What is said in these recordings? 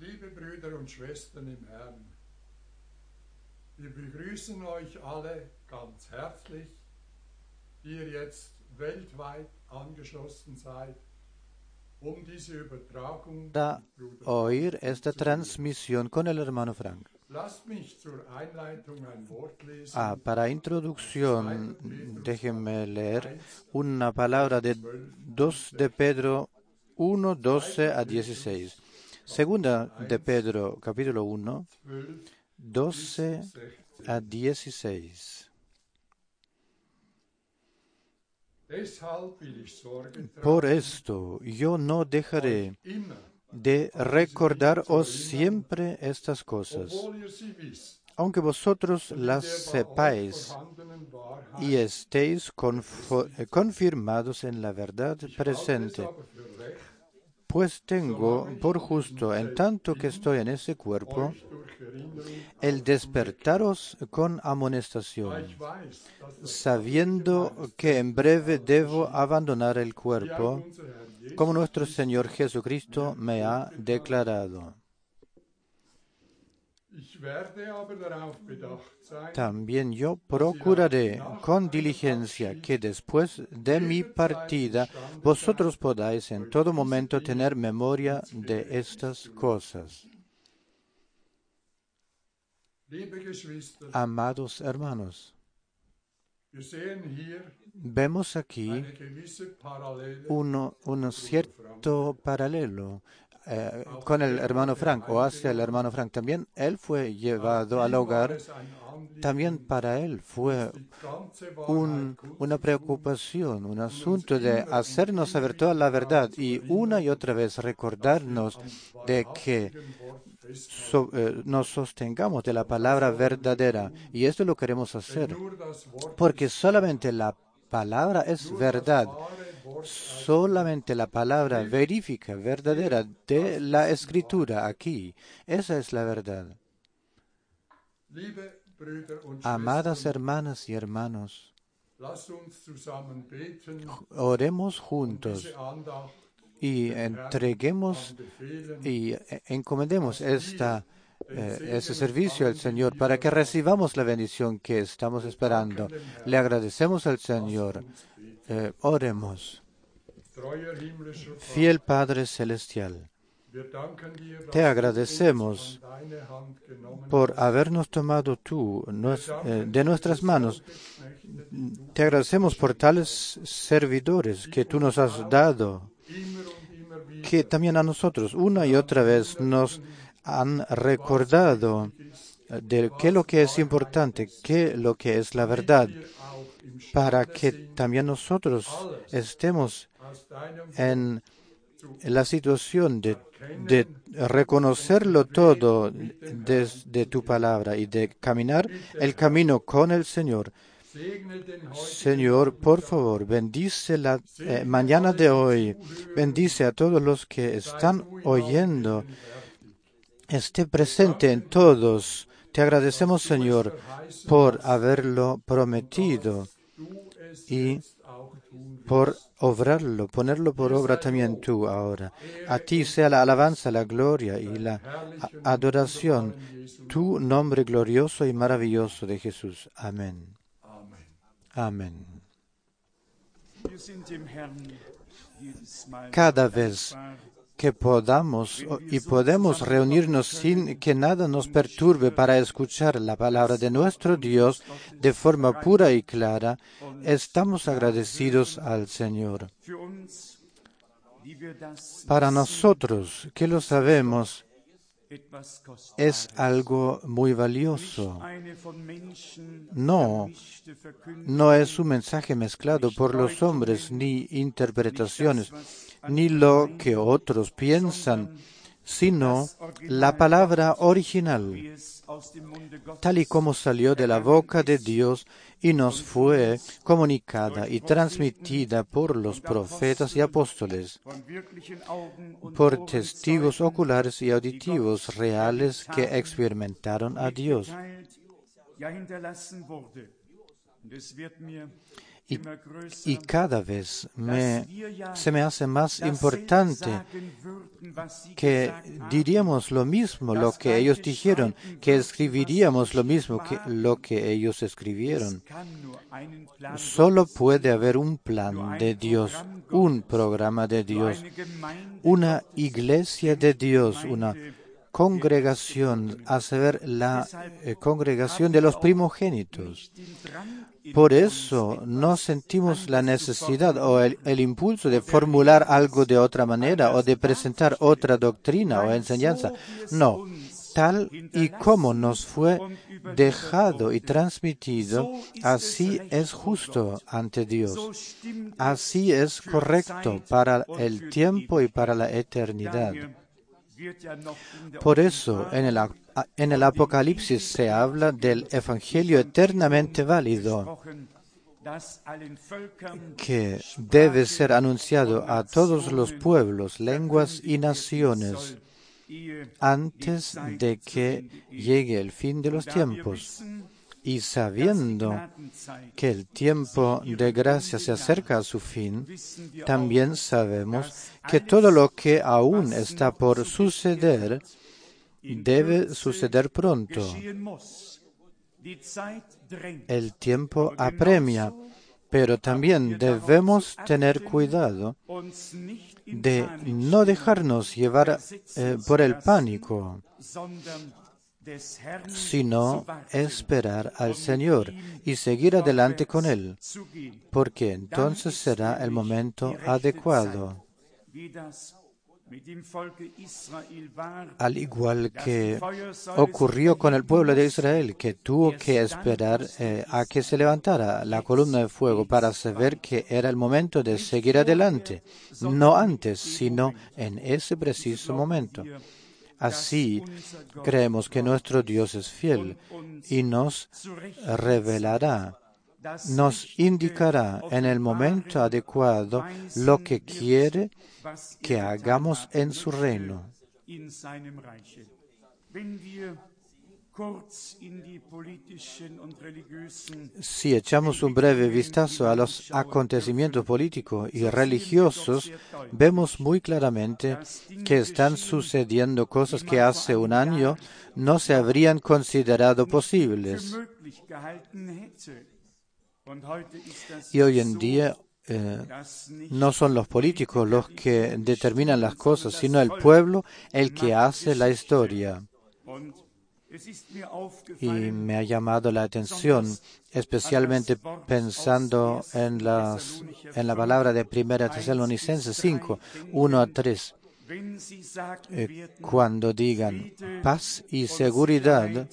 Liebe Brüder und Schwestern im Herrn, wir begrüßen euch alle ganz herzlich, die ihr jetzt weltweit angeschlossen seid, um diese Übertragung para oír esta transmisión con el hermano Frank. Lasst mich zur Einleitung ein Wort lesen. Para introducción, déjenme leer una palabra de 2 de Pedro 1, 12 a 16. Segunda de Pedro, capítulo 1, 12 a 16. Por esto yo no dejaré de recordaros siempre estas cosas, aunque vosotros las sepáis y estéis confirmados en la verdad presente. Pues tengo por justo, en tanto que estoy en ese cuerpo, el despertaros con amonestación, sabiendo que en breve debo abandonar el cuerpo, como nuestro Señor Jesucristo me ha declarado. También yo procuraré con diligencia que después de mi partida vosotros podáis en todo momento tener memoria de estas cosas. Amados hermanos, vemos aquí un cierto paralelo con el hermano Frank, o hacia el hermano Frank. También él fue llevado al hogar. También para él fue una preocupación, un asunto de hacernos saber toda la verdad y una y otra vez recordarnos de que nos sostengamos de la palabra verdadera. Y esto lo queremos hacer porque solamente la palabra es verdad. Solamente la palabra verífica, verdadera de la Escritura aquí. Esa es la verdad. Amadas hermanas y hermanos, oremos juntos y entreguemos y encomendemos ese servicio al Señor para que recibamos la bendición que estamos esperando. Le agradecemos al Señor. Oremos. Fiel Padre Celestial, te agradecemos por habernos tomado tú de nuestras manos. Te agradecemos por tales servidores que tú nos has dado, que también a nosotros una y otra vez nos han recordado de qué es lo que es importante, qué es lo que es la verdad, para que también nosotros estemos en la situación de reconocerlo todo desde tu palabra y de caminar el camino con el Señor. Señor, por favor, bendice la mañana de hoy, bendice a todos los que están oyendo, esté presente en todos. Te agradecemos, Señor, por haberlo prometido y por obrarlo, ponerlo por obra también tú ahora. A ti sea la alabanza, la gloria y la adoración, tu nombre glorioso y maravilloso de Jesús. Amén. Amén. Cada vez que podemos reunirnos sin que nada nos perturbe para escuchar la palabra de nuestro Dios de forma pura y clara, estamos agradecidos al Señor. Para nosotros, que lo sabemos, es algo muy valioso. No es un mensaje mezclado por los hombres, ni interpretaciones, ni lo que otros piensan, sino la palabra original, tal y como salió de la boca de Dios y nos fue comunicada y transmitida por los profetas y apóstoles, por testigos oculares y auditivos reales que experimentaron a Dios. Y cada vez se me hace más importante que diríamos lo mismo lo que ellos dijeron, que escribiríamos lo mismo que lo que ellos escribieron. Solo puede haber un plan de Dios, un programa de Dios, una iglesia de Dios, una congregación, a saber, la congregación de los primogénitos. Por eso no sentimos la necesidad o el impulso de formular algo de otra manera o de presentar otra doctrina o enseñanza. No, tal y como nos fue dejado y transmitido, así es justo ante Dios. Así es correcto para el tiempo y para la eternidad. Por eso, en el Apocalipsis se habla del Evangelio eternamente válido, que debe ser anunciado a todos los pueblos, lenguas y naciones antes de que llegue el fin de los tiempos. Y sabiendo que el tiempo de gracia se acerca a su fin, también sabemos que todo lo que aún está por suceder debe suceder pronto. El tiempo apremia, pero también debemos tener cuidado de no dejarnos llevar por el pánico, sino esperar al Señor y seguir adelante con Él, porque entonces será el momento adecuado. Al igual que ocurrió con el pueblo de Israel, que tuvo que esperar a que se levantara la columna de fuego para saber que era el momento de seguir adelante, no antes, sino en ese preciso momento. Así creemos que nuestro Dios es fiel y nos revelará, nos indicará en el momento adecuado lo que quiere que hagamos en su reino. Si echamos un breve vistazo a los acontecimientos políticos y religiosos, vemos muy claramente que están sucediendo cosas que hace un año no se habrían considerado posibles. Y hoy en día no son los políticos los que determinan las cosas, sino el pueblo el que hace la historia. Y me ha llamado la atención, especialmente pensando en la palabra de 1 Tesalonicenses 5, 1-3, cuando digan paz y seguridad,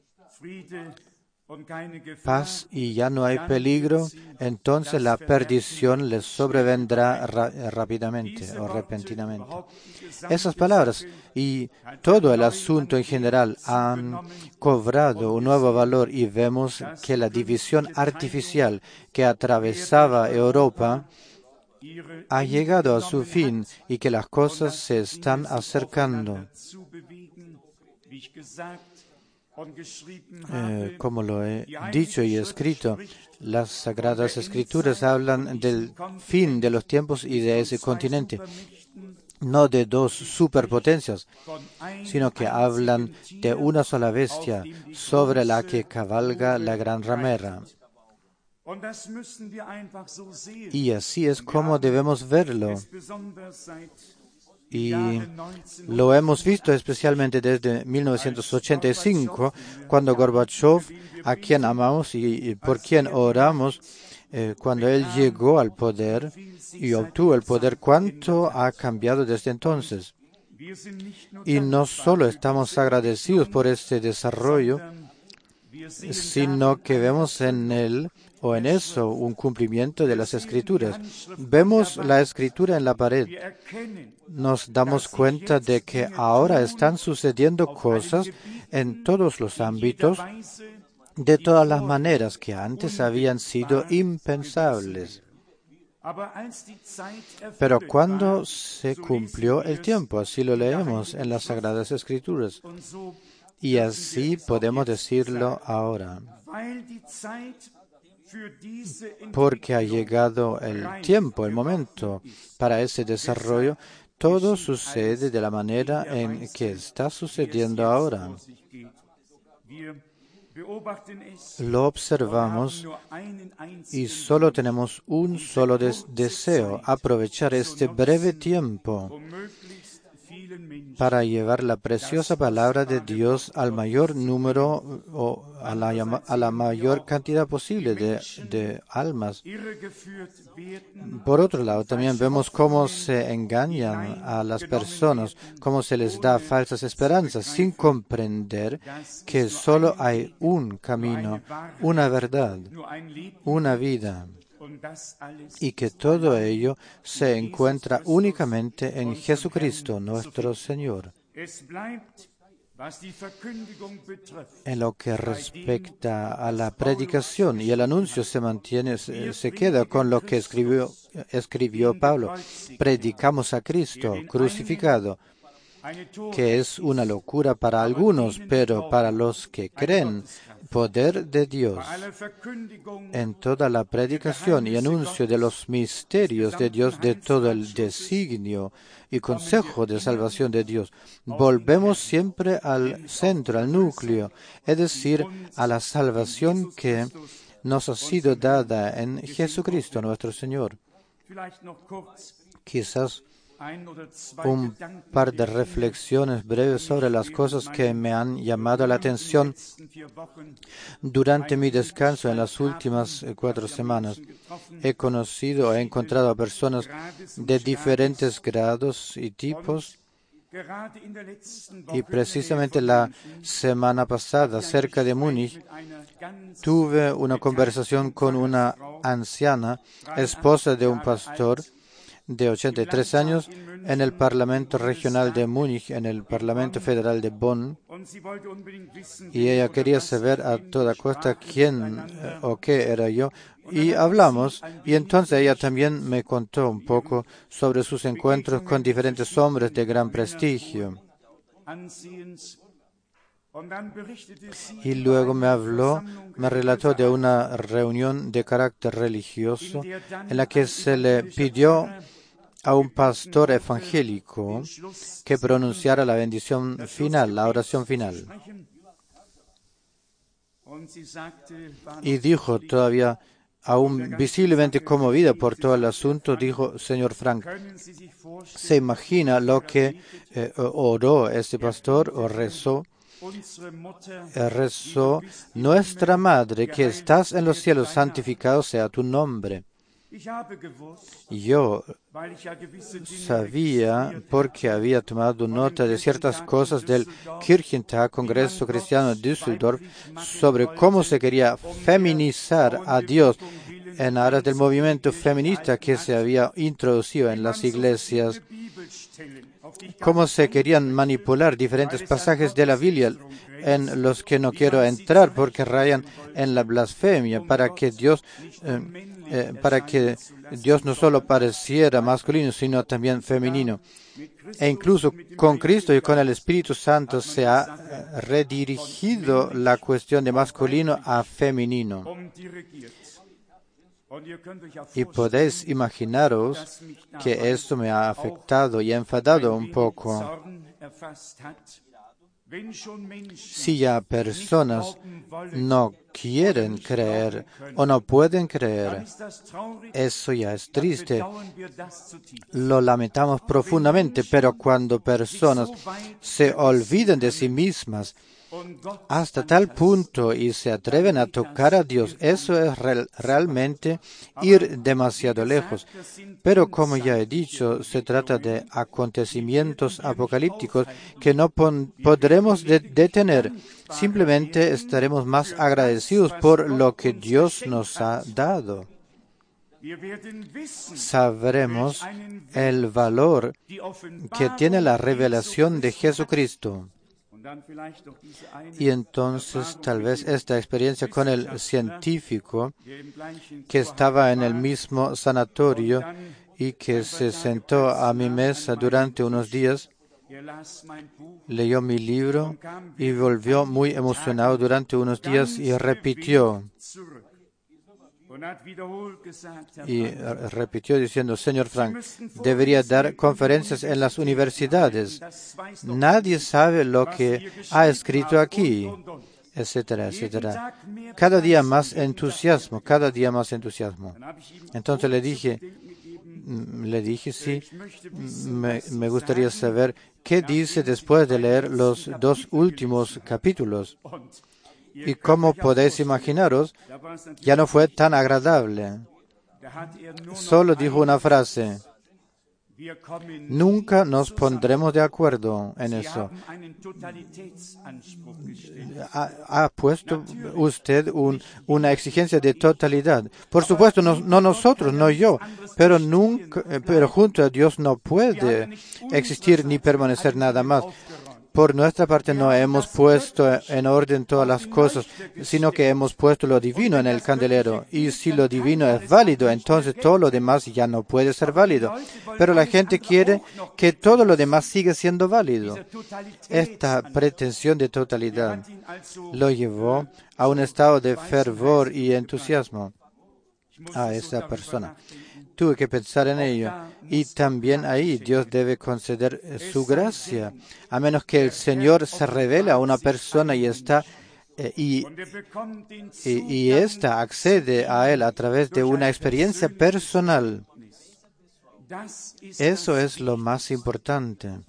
paz y ya no hay peligro, entonces la perdición les sobrevendrá rápidamente o repentinamente. Esas palabras y todo el asunto en general han cobrado un nuevo valor y vemos que la división artificial que atravesaba Europa ha llegado a su fin y que las cosas se están acercando. Como lo he dicho y escrito, las Sagradas Escrituras hablan del fin de los tiempos y de ese continente, no de dos superpotencias, sino que hablan de una sola bestia sobre la que cabalga la gran ramera. Y así es como debemos verlo. Y lo hemos visto especialmente desde 1985, cuando Gorbachev, a quien amamos y por quien oramos, cuando él llegó al poder y obtuvo el poder, ¿cuánto ha cambiado desde entonces? Y no solo estamos agradecidos por este desarrollo, sino que vemos en él o en eso un cumplimiento de las Escrituras. Vemos la Escritura en la pared. Nos damos cuenta de que ahora están sucediendo cosas en todos los ámbitos, de todas las maneras que antes habían sido impensables. Pero cuando se cumplió el tiempo, así lo leemos en las Sagradas Escrituras. Y así podemos decirlo ahora. porque ha llegado el tiempo, el momento para ese desarrollo. Todo sucede de la manera en que está sucediendo ahora. Lo observamos y solo tenemos un solo deseo: aprovechar este breve tiempo para llevar la preciosa palabra de Dios al mayor número o a la mayor cantidad posible de almas. Por otro lado, también vemos cómo se engañan a las personas, cómo se les da falsas esperanzas, sin comprender que solo hay un camino, una verdad, una vida, y que todo ello se encuentra únicamente en Jesucristo, nuestro Señor. En lo que respecta a la predicación y el anuncio, se queda con lo que escribió Pablo. Predicamos a Cristo crucificado, que es una locura para algunos, pero para los que creen, poder de Dios. En toda la predicación y anuncio de los misterios de Dios, de todo el designio y consejo de salvación de Dios, volvemos siempre al centro, al núcleo, es decir, a la salvación que nos ha sido dada en Jesucristo nuestro Señor. Quizás un par de reflexiones breves sobre las cosas que me han llamado la atención durante mi descanso en las últimas 4 semanas. He encontrado a personas de diferentes grados y tipos, y precisamente la semana pasada, cerca de Múnich, tuve una conversación con una anciana, esposa de un pastor de 83 años, en el Parlamento Regional de Múnich, en el Parlamento Federal de Bonn, y ella quería saber a toda costa quién o qué era yo, y hablamos, y entonces ella también me contó un poco sobre sus encuentros con diferentes hombres de gran prestigio. Y luego me relató de una reunión de carácter religioso en la que se le pidió a un pastor evangélico que pronunciara la bendición final, la oración final. Y dijo, todavía aún visiblemente conmovida por todo el asunto, dijo: señor Frank, ¿se imagina lo que oró este pastor o rezó? Rezó: nuestra Madre que estás en los cielos, santificado sea tu nombre. Yo sabía, porque había tomado nota de ciertas cosas del Kirchentag, Congreso Cristiano de Düsseldorf, sobre cómo se quería feminizar a Dios en aras del movimiento feminista que se había introducido en las iglesias, cómo se querían manipular diferentes pasajes de la Biblia en los que no quiero entrar porque rayan en la blasfemia, para que Dios no solo pareciera masculino, sino también femenino. E incluso con Cristo y con el Espíritu Santo se ha redirigido la cuestión de masculino a femenino. Y podéis imaginaros que esto me ha afectado y enfadado un poco. Si ya personas no quieren creer o no pueden creer, eso ya es triste. Lo lamentamos profundamente, pero cuando personas se olvidan de sí mismas hasta tal punto y se atreven a tocar a Dios, eso es realmente ir demasiado lejos. Pero como ya he dicho, se trata de acontecimientos apocalípticos que no podremos detener. Simplemente estaremos más agradecidos por lo que Dios nos ha dado. Sabremos el valor que tiene la revelación de Jesucristo. Y entonces tal vez esta experiencia con el científico que estaba en el mismo sanatorio y que se sentó a mi mesa durante unos días, leyó mi libro y volvió muy emocionado durante unos días y repitió: Y repitió diciendo, señor Frank, debería dar conferencias en las universidades. Nadie sabe lo que ha escrito aquí, etcétera, etcétera. Cada día más entusiasmo, cada día más entusiasmo. Entonces le dije, sí, me gustaría saber qué dice después de leer los 2 últimos capítulos. Y como podéis imaginaros, ya no fue tan agradable. Solo dijo una frase: nunca nos pondremos de acuerdo en eso. Ha puesto usted una exigencia de totalidad. Por supuesto, no nosotros, no yo, pero junto a Dios no puede existir ni permanecer nada más. Por nuestra parte no hemos puesto en orden todas las cosas, sino que hemos puesto lo divino en el candelero. Y si lo divino es válido, entonces todo lo demás ya no puede ser válido. Pero la gente quiere que todo lo demás siga siendo válido. Esta pretensión de totalidad lo llevó a un estado de fervor y entusiasmo a esa persona. Tuve que pensar en ello. Y también ahí Dios debe conceder su gracia, a menos que el Señor se revele a una persona y ésta accede a Él a través de una experiencia personal. Eso es lo más importante.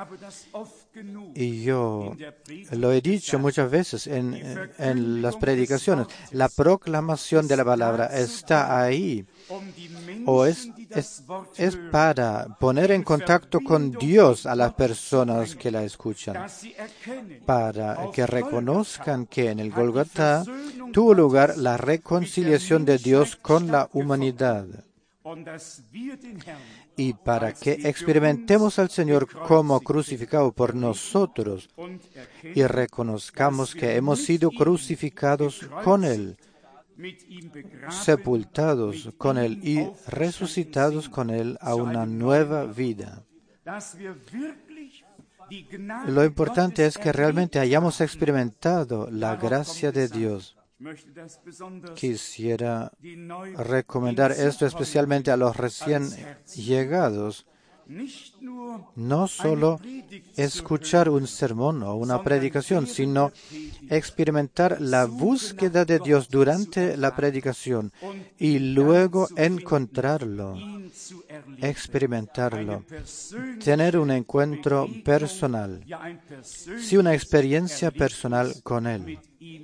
Y yo lo he dicho muchas veces en las predicaciones. La proclamación de la palabra está ahí. O es para poner en contacto con Dios a las personas que la escuchan, para que reconozcan que en el Gólgota tuvo lugar la reconciliación de Dios con la humanidad, y para que experimentemos al Señor como crucificado por nosotros y reconozcamos que hemos sido crucificados con Él, sepultados con Él y resucitados con Él a una nueva vida. Lo importante es que realmente hayamos experimentado la gracia de Dios. Quisiera recomendar esto especialmente a los recién llegados. No solo escuchar un sermón o una predicación, sino experimentar la búsqueda de Dios durante la predicación y luego encontrarlo, experimentarlo, tener un encuentro personal, sí, una experiencia personal con Él.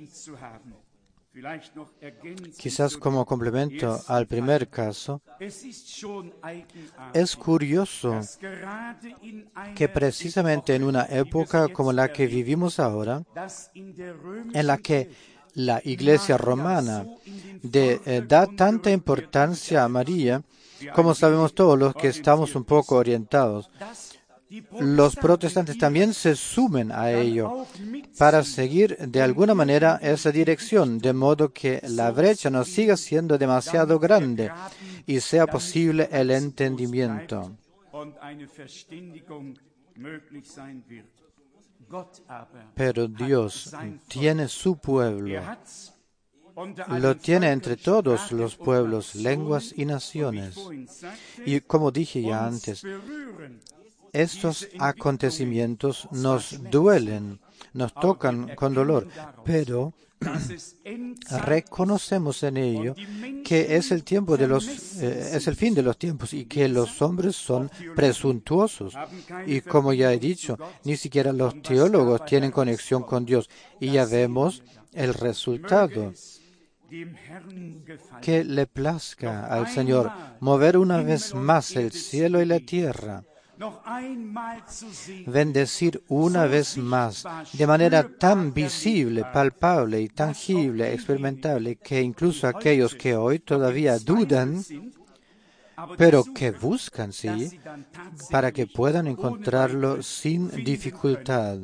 Quizás como complemento al primer caso, es curioso que precisamente en una época como la que vivimos ahora, en la que la Iglesia romana da tanta importancia a María, como sabemos todos los que estamos un poco orientados, los protestantes también se sumen a ello para seguir de alguna manera esa dirección, de modo que la brecha no siga siendo demasiado grande y sea posible el entendimiento. Pero Dios tiene su pueblo. Lo tiene entre todos los pueblos, lenguas y naciones. Y como dije ya antes, estos acontecimientos nos duelen, nos tocan con dolor, pero reconocemos en ello que es el tiempo es el fin de los tiempos y que los hombres son presuntuosos. Y como ya he dicho, ni siquiera los teólogos tienen conexión con Dios. Y ya vemos el resultado. Que le plazca al Señor mover una vez más el cielo y la tierra, bendecir una vez más de manera tan visible, palpable y tangible, experimentable, que incluso aquellos que hoy todavía dudan, pero que buscan, sí, para que puedan encontrarlo sin dificultad.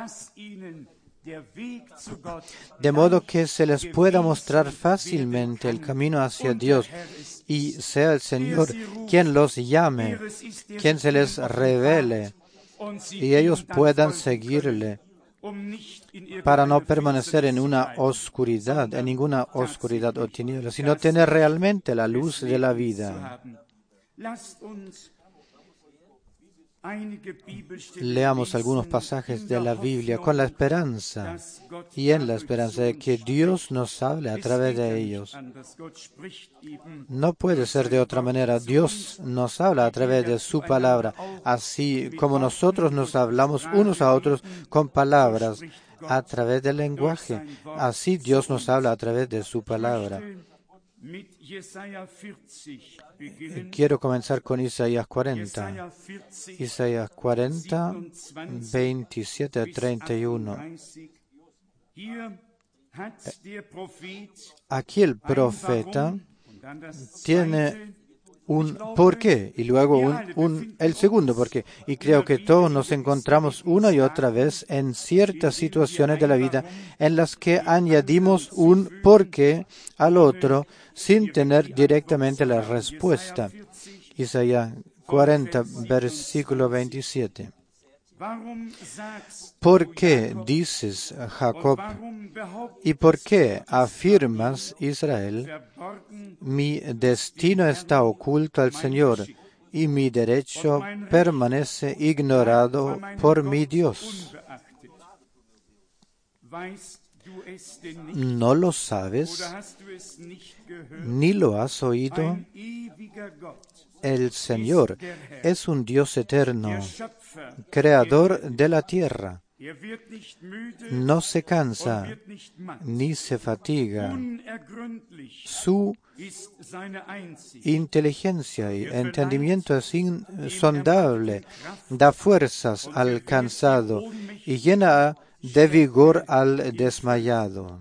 De modo que se les pueda mostrar fácilmente el camino hacia Dios y sea el Señor quien los llame, quien se les revele y ellos puedan seguirle para no permanecer en una oscuridad, en ninguna oscuridad o tiniebla, sino tener realmente la luz de la vida. Leamos algunos pasajes de la Biblia con la esperanza y en la esperanza de que Dios nos hable a través de ellos. No puede ser de otra manera. Dios nos habla a través de su palabra, así como nosotros nos hablamos unos a otros con palabras a través del lenguaje. Así Dios nos habla a través de su palabra. Quiero comenzar con Isaías 40. Isaías 40, 27 a 31. Aquí el profeta tiene un por qué y luego el segundo por qué. Y creo que todos nos encontramos una y otra vez en ciertas situaciones de la vida en las que añadimos un por qué al otro sin tener directamente la respuesta. Isaías 40, versículo 27. ¿Por qué dices, Jacob, y por qué afirmas, Israel, mi destino está oculto al Señor y mi derecho permanece ignorado por mi Dios? ¿No lo sabes? ¿Ni lo has oído? El Señor es un Dios eterno, creador de la tierra. No se cansa ni se fatiga. Su inteligencia y entendimiento es insondable. Da fuerzas al cansado y llena de vigor al desmayado.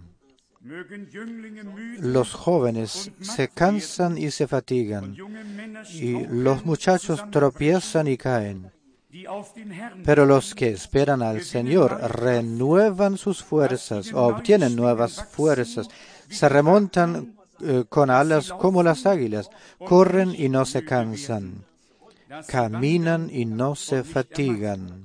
Los jóvenes se cansan y se fatigan, y los muchachos tropiezan y caen. Pero los que esperan al Señor renuevan sus fuerzas o obtienen nuevas fuerzas, se remontan con alas como las águilas, corren y no se cansan, caminan y no se fatigan.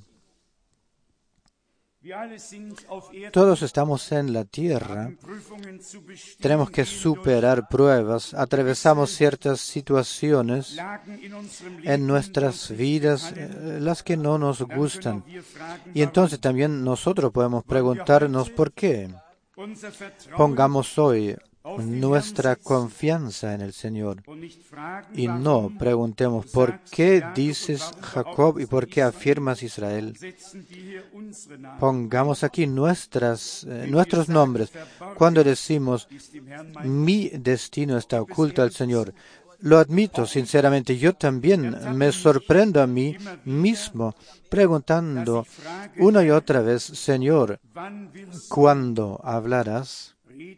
Todos estamos en la tierra, tenemos que superar pruebas, atravesamos ciertas situaciones en nuestras vidas, las que no nos gustan. Y entonces también nosotros podemos preguntarnos por qué. Pongamos hoy nuestra confianza en el Señor y no preguntemos por qué dices Jacob y por qué afirmas Israel. Pongamos aquí nuestros nombres. Cuando decimos mi destino está oculto al Señor, lo admito sinceramente, yo también me sorprendo a mí mismo preguntando una y otra vez, Señor, ¿cuándo hablarás?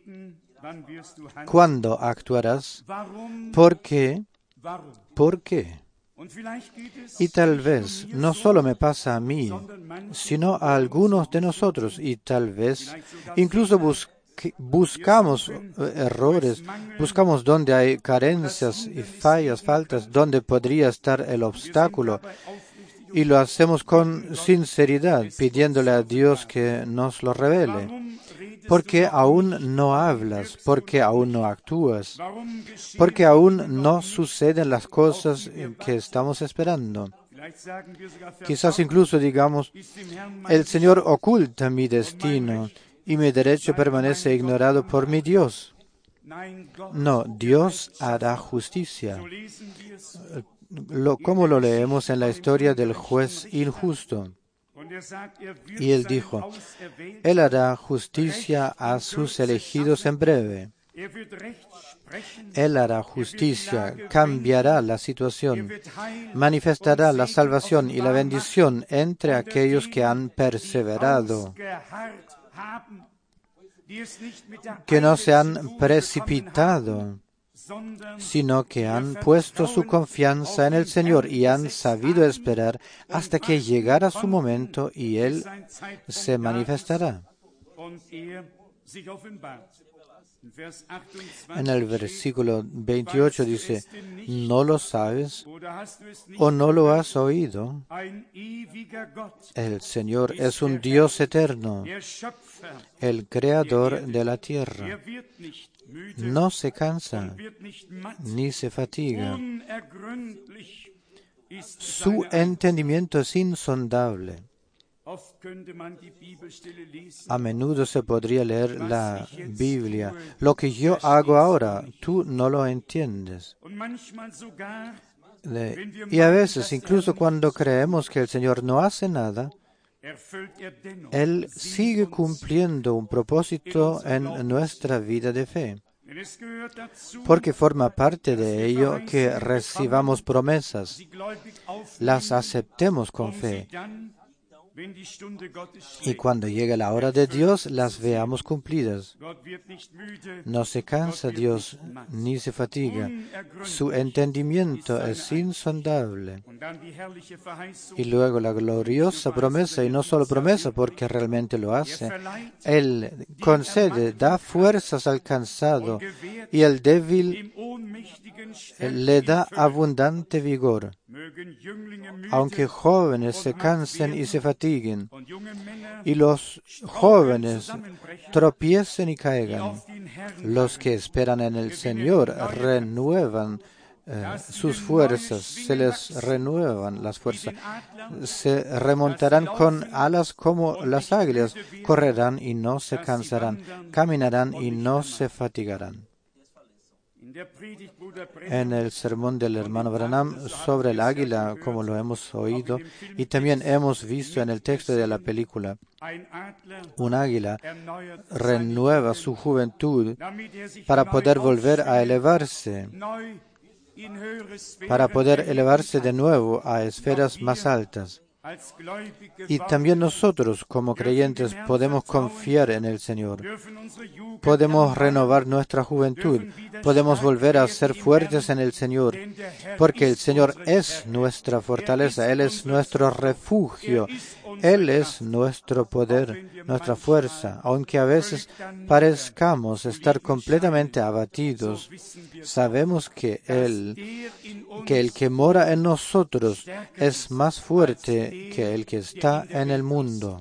¿Cuándo actuarás? ¿Por qué? ¿Por qué? Y tal vez no solo me pasa a mí, sino a algunos de nosotros, y tal vez incluso buscamos errores, buscamos donde hay carencias y faltas, donde podría estar el obstáculo, y lo hacemos con sinceridad, pidiéndole a Dios que nos lo revele. ¿Por qué aún no hablas? ¿Por qué aún no actúas? ¿Por qué aún no suceden las cosas que estamos esperando? Quizás incluso digamos, el Señor oculta mi destino y mi derecho permanece ignorado por mi Dios. No, Dios hará justicia. Como lo leemos en la historia del juez injusto. Y él dijo, Él hará justicia a sus elegidos en breve. Él hará justicia, cambiará la situación, manifestará la salvación y la bendición entre aquellos que han perseverado, que no se han precipitado, sino que han puesto su confianza en el Señor y han sabido esperar hasta que llegara su momento y Él se manifestará. En el versículo 28 dice, ¿no lo sabes o no lo has oído? El Señor es un Dios eterno, el creador de la tierra. No se cansa ni se fatiga. Su entendimiento es insondable. A menudo se podría leer la Biblia. Lo que yo hago ahora, tú no lo entiendes. Y a veces, incluso cuando creemos que el Señor no hace nada, Él sigue cumpliendo un propósito en nuestra vida de fe. Porque forma parte de ello que recibamos promesas, las aceptemos con fe, y cuando llegue la hora de Dios, las veamos cumplidas. No se cansa Dios ni se fatiga. Su entendimiento es insondable. Y luego la gloriosa promesa, y no solo promesa porque realmente lo hace, Él concede, da fuerzas al cansado, y el débil le da abundante vigor. Aunque jóvenes se cansen y se fatiguen, y los jóvenes tropiecen y caigan, los que esperan en el Señor renuevan sus fuerzas, se les renuevan las fuerzas, se remontarán con alas como las águilas, correrán y no se cansarán, caminarán y no se fatigarán. En el sermón del hermano Branham sobre el águila, como lo hemos oído, y también hemos visto en el texto de la película, un águila renueva su juventud para poder volver a elevarse, para poder elevarse de nuevo a esferas más altas. Y también nosotros, como creyentes, podemos confiar en el Señor. Podemos renovar nuestra juventud. Podemos volver a ser fuertes en el Señor, porque el Señor es nuestra fortaleza. Él es nuestro refugio. Él es nuestro poder, nuestra fuerza. Aunque a veces parezcamos estar completamente abatidos, sabemos que el que mora en nosotros es más fuerte que el que está en el mundo.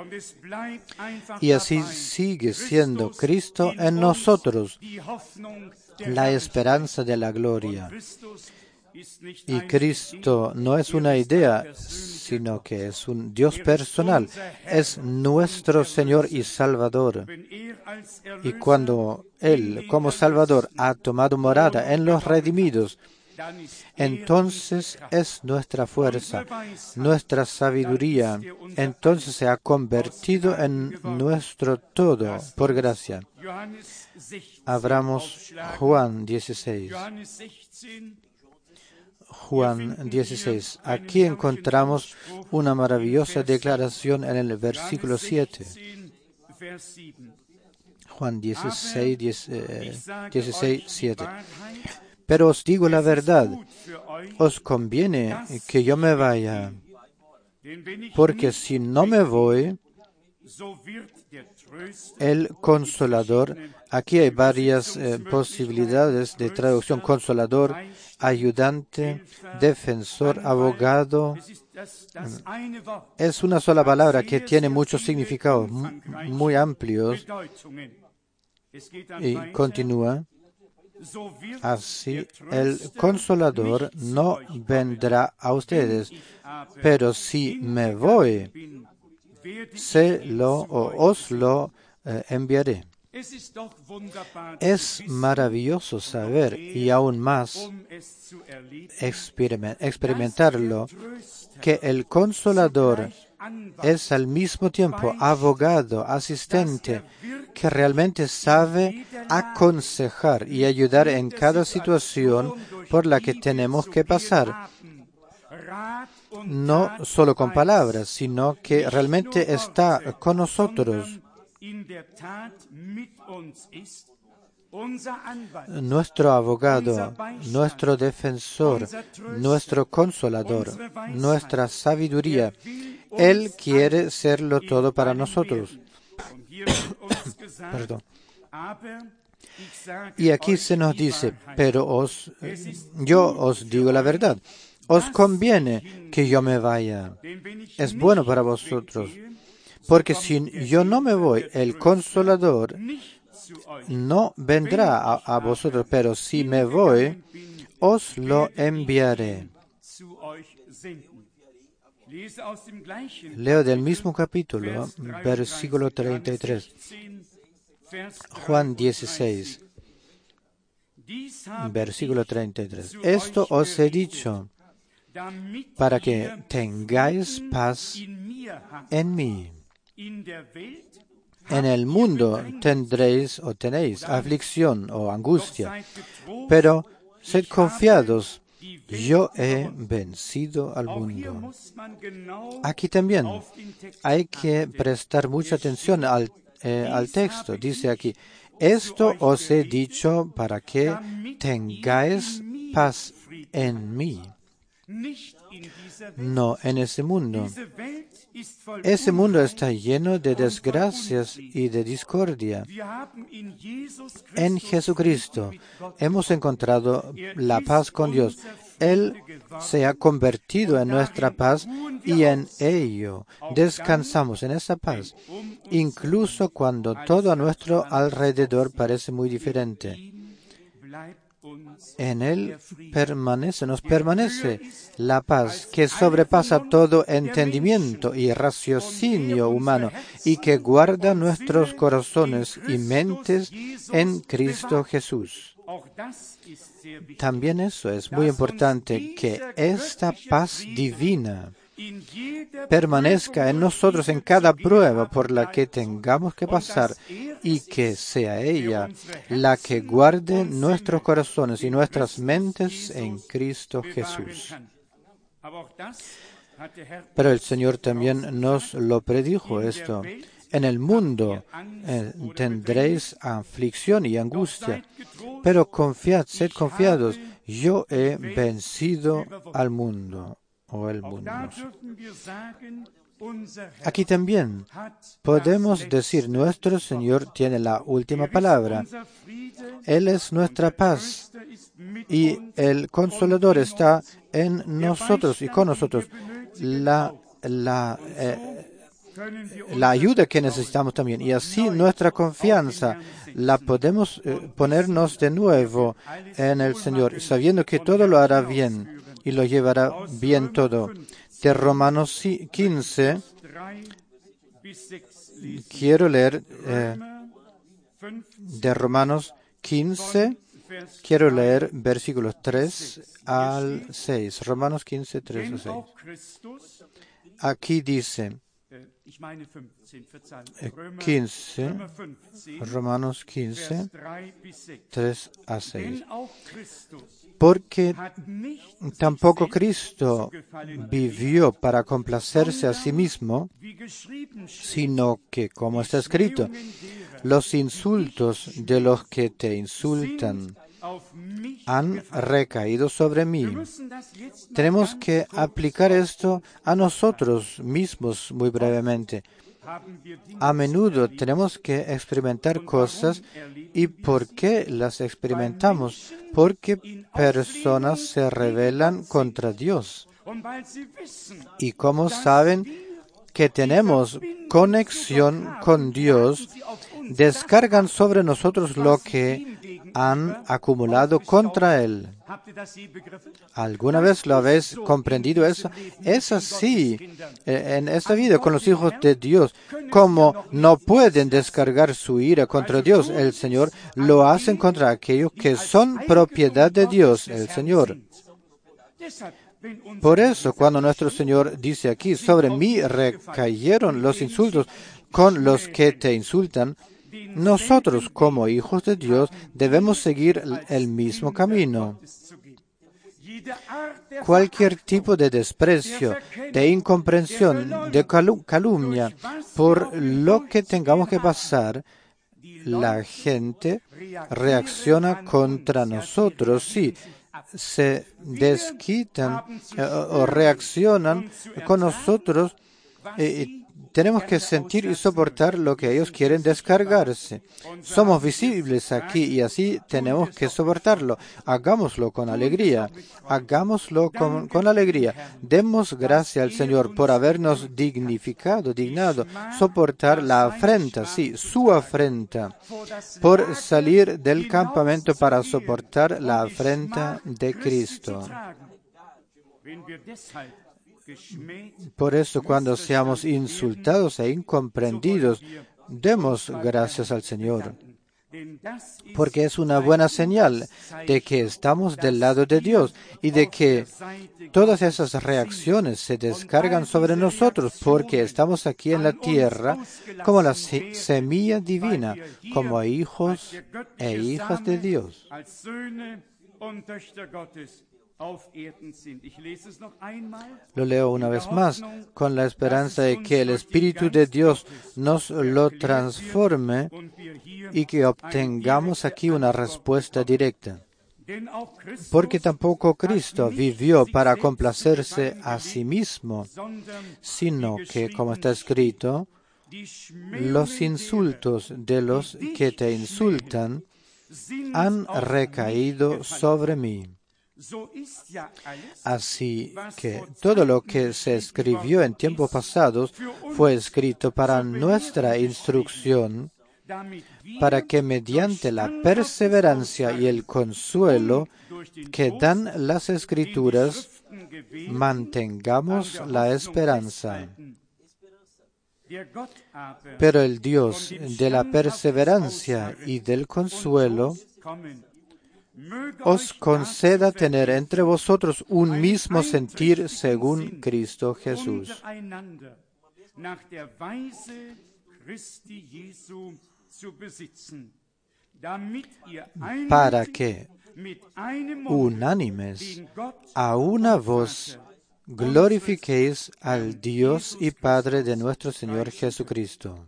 Y así sigue siendo Cristo en nosotros, la esperanza de la gloria. Y Cristo no es una idea, sino que es un Dios personal, es nuestro Señor y Salvador. Y cuando Él, como Salvador, ha tomado morada en los redimidos, entonces es nuestra fuerza, nuestra sabiduría, entonces se ha convertido en nuestro todo por gracia. Abramos Juan 16. Juan 16. Aquí encontramos una maravillosa declaración en el versículo 7. Juan 16, 7. Pero os digo la verdad, os conviene que yo me vaya, porque si no me voy, el Consolador, aquí hay varias posibilidades de traducción: Consolador, ayudante, defensor, abogado. Es una sola palabra que tiene muchos significados muy amplios. Y continúa. Así, el Consolador no vendrá a ustedes, pero si me voy, os lo enviaré. Es maravilloso saber y aún más experimentarlo, que el Consolador es al mismo tiempo abogado, asistente, que realmente sabe aconsejar y ayudar en cada situación por la que tenemos que pasar. No solo con palabras, sino que realmente está con nosotros. Nuestro abogado, nuestro defensor, nuestro consolador, nuestra sabiduría. Él quiere serlo todo para nosotros. Perdón. Y aquí se nos dice, pero yo os digo la verdad, os conviene que yo me vaya. Es bueno para vosotros, porque si yo no me voy, el Consolador no vendrá a vosotros, pero si me voy, os lo enviaré. Leo del mismo capítulo, versículo 33. Juan 16, versículo 33. Esto os he dicho para que tengáis paz en mí. En el mundo tendréis o tenéis aflicción o angustia, pero sed confiados, yo he vencido al mundo. Aquí también hay que prestar mucha atención al texto. Dice aquí, esto os he dicho para que tengáis paz en mí. No en ese mundo. Ese mundo está lleno de desgracias y de discordia. En Jesucristo hemos encontrado la paz con Dios. Él se ha convertido en nuestra paz y en ello descansamos en esa paz, incluso cuando todo a nuestro alrededor parece muy diferente. En Él nos permanece la paz que sobrepasa todo entendimiento y raciocinio humano y que guarda nuestros corazones y mentes en Cristo Jesús. También eso es muy importante, que esta paz divina permanezca en nosotros en cada prueba por la que tengamos que pasar y que sea ella la que guarde nuestros corazones y nuestras mentes en Cristo Jesús. Pero el Señor también nos lo predijo esto. En el mundo tendréis aflicción y angustia, pero sed confiados, yo he vencido al mundo. O el mundo. Aquí también podemos decir, nuestro Señor tiene la última palabra. Él es nuestra paz y el Consolador está en nosotros y con nosotros. La ayuda que necesitamos también. Y así nuestra confianza la podemos ponernos de nuevo en el Señor, sabiendo que todo lo hará bien y lo llevará bien todo. De Romanos 15, quiero leer de Romanos 15, quiero leer versículos 3 al 6. Romanos 15, 3 al 6. Aquí dice, 15, Romanos 15, 3 a 6. Porque tampoco Cristo vivió para complacerse a sí mismo, sino que, como está escrito, los insultos de los que te insultan han recaído sobre mí. Tenemos que aplicar esto a nosotros mismos muy brevemente. A menudo tenemos que experimentar cosas. ¿Y por qué las experimentamos? Porque personas se rebelan contra Dios. Y como saben que tenemos conexión con Dios, descargan sobre nosotros lo que han acumulado contra Él. ¿Alguna vez lo habéis comprendido eso? Es así en esta vida con los hijos de Dios. Como no pueden descargar su ira contra Dios, el Señor, lo hacen contra aquellos que son propiedad de Dios, el Señor. Por eso, cuando nuestro Señor dice aquí, sobre mí recayeron los insultos con los que te insultan, nosotros, como hijos de Dios, debemos seguir el mismo camino. Cualquier tipo de desprecio, de incomprensión, de calumnia, por lo que tengamos que pasar, la gente reacciona contra nosotros, sí, se desquitan o reaccionan con nosotros. tenemos que sentir y soportar lo que ellos quieren descargarse. Somos visibles aquí y así tenemos que soportarlo. Hagámoslo con alegría. Hagámoslo con alegría. Demos gracias al Señor por habernos dignado, soportar la afrenta, sí, su afrenta, por salir del campamento para soportar la afrenta de Cristo. Por eso, cuando seamos insultados e incomprendidos, demos gracias al Señor, porque es una buena señal de que estamos del lado de Dios y de que todas esas reacciones se descargan sobre nosotros, porque estamos aquí en la tierra como la semilla divina, como hijos e hijas de Dios. Lo leo una vez más, con la esperanza de que el Espíritu de Dios nos lo transforme y que obtengamos aquí una respuesta directa. Porque tampoco Cristo vivió para complacerse a sí mismo, sino que, como está escrito, los insultos de los que te insultan han recaído sobre mí. Así que todo lo que se escribió en tiempos pasados fue escrito para nuestra instrucción, para que mediante la perseverancia y el consuelo que dan las Escrituras mantengamos la esperanza. Pero el Dios de la perseverancia y del consuelo os conceda tener entre vosotros un mismo sentir según Cristo Jesús, para que, unánimes, a una voz glorifiquéis al Dios y Padre de nuestro Señor Jesucristo.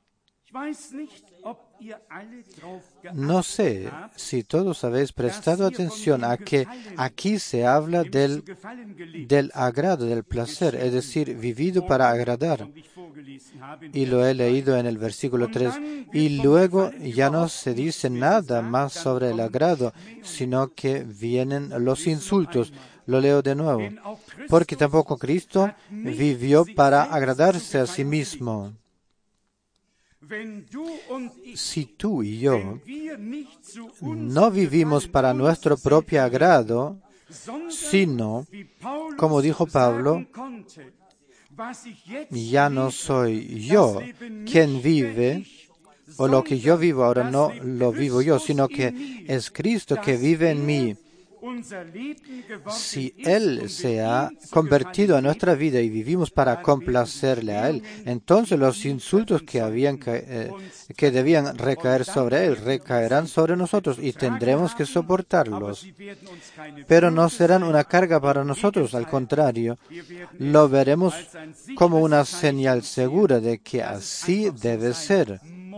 No sé si todos habéis prestado atención a que aquí se habla del agrado, del placer, es decir, vivido para agradar. Y lo he leído en el versículo 3. Y luego ya no se dice nada más sobre el agrado, sino que vienen los insultos. Lo leo de nuevo. Porque tampoco Cristo vivió para agradarse a sí mismo. Si tú y yo no vivimos para nuestro propio agrado, sino, como dijo Pablo, ya no soy yo quien vive, o lo que yo vivo ahora no lo vivo yo, sino que es Cristo que vive en mí. Si Él se ha convertido en nuestra vida y vivimos para complacerle a Él, entonces los insultos que debían recaer sobre Él recaerán sobre nosotros y tendremos que soportarlos. Pero no serán una carga para nosotros, al contrario, lo veremos como una señal segura de que así debe ser.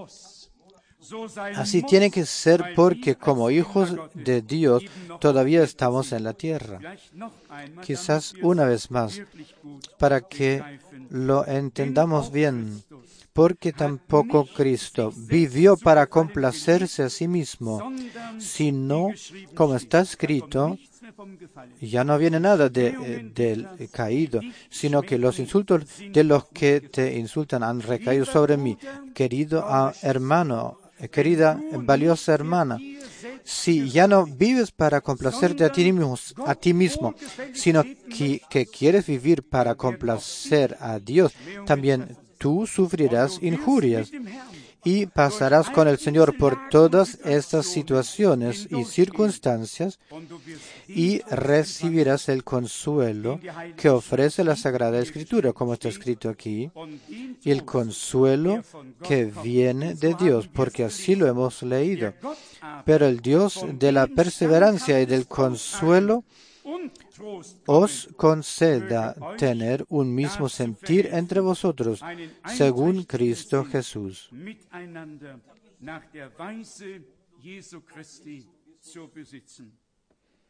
Así tiene que ser porque como hijos de Dios todavía estamos en la tierra. Quizás una vez más, para que lo entendamos bien, porque tampoco Cristo vivió para complacerse a sí mismo, sino, como está escrito, ya no viene nada del caído, sino que los insultos de los que te insultan han recaído sobre mí. Querido hermano, querida, valiosa hermana, si ya no vives para complacerte a ti mismo, sino que quieres vivir para complacer a Dios, también tú sufrirás injurias y pasarás con el Señor por todas estas situaciones y circunstancias y recibirás el consuelo que ofrece la Sagrada Escritura, como está escrito aquí, y el consuelo que viene de Dios, porque así lo hemos leído. Pero el Dios de la perseverancia y del consuelo os conceda tener un mismo sentir entre vosotros, según Cristo Jesús.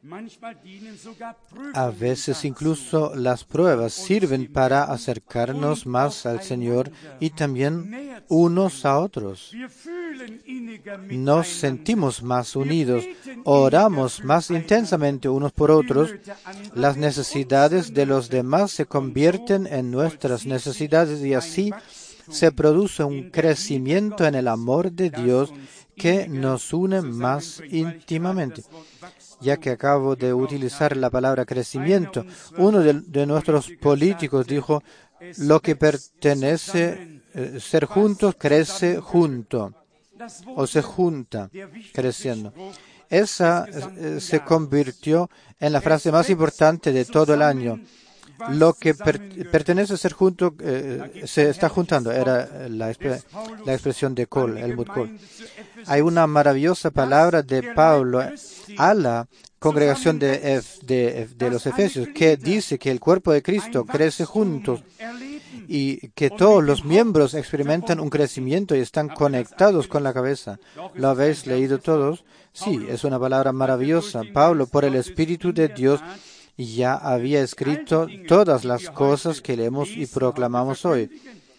A veces incluso las pruebas sirven para acercarnos más al Señor y también unos a otros. Nos sentimos más unidos, oramos más intensamente unos por otros, las necesidades de los demás se convierten en nuestras necesidades y así se produce un crecimiento en el amor de Dios que nos une más íntimamente. Ya que acabo de utilizar la palabra crecimiento, uno de nuestros políticos dijo, lo que pertenece ser juntos crece junto, o se junta creciendo. Esa se convirtió en la frase más importante de todo el año. Lo que pertenece ser junto se está juntando, era la expresión de Helmut Kohl. Hay una maravillosa palabra de Pablo a la congregación de los Efesios que dice que el cuerpo de Cristo crece juntos y que todos los miembros experimentan un crecimiento y están conectados con la cabeza. ¿Lo habéis leído todos? Sí, es una palabra maravillosa. Pablo, por el Espíritu de Dios, ya había escrito todas las cosas que leemos y proclamamos hoy.